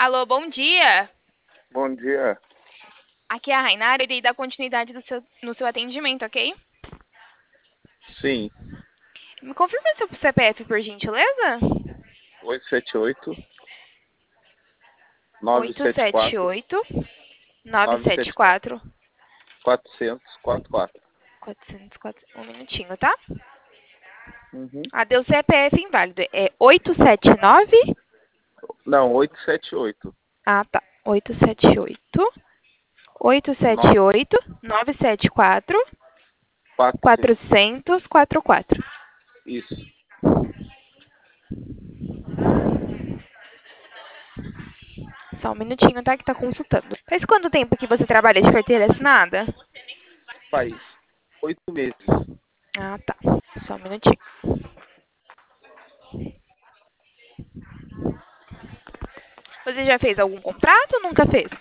Alô, bom dia. Bom dia. Aqui é a Rainara, irei dar continuidade no seu atendimento, ok? Sim, Me confirme seu CPF, por gentileza? 878 Oito sete 974 oito nove sete 974 quatro 444. 404. Um minutinho, tá? Uhum. Deu CPF inválido. É 879? Não, 878 Tá. 878 878 974 400. 444. Isso. Só um minutinho, tá? Que tá consultando. Faz quanto tempo que você trabalha de carteira assinada? Faz 8 meses. Tá. Só um minutinho. Você já fez algum contrato ou nunca fez?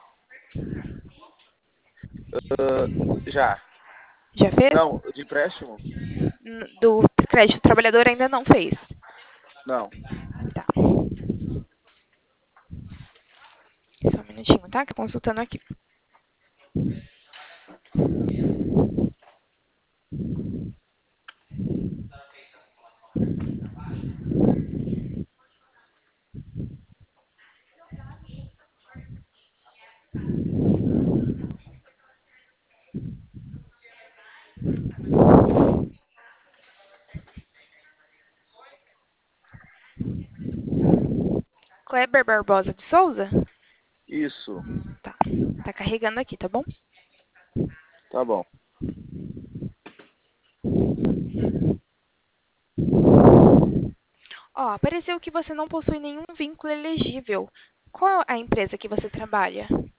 Já. Já fez? Não, de empréstimo? Do crédito trabalhador ainda não fez. Não. Tá. Só um minutinho, tá? Que eu tô consultando aqui. Kleber Barbosa de Souza? Isso. Tá. Tá carregando aqui, tá bom? Tá bom. Apareceu que você não possui nenhum vínculo elegível. Qual é a empresa que você trabalha?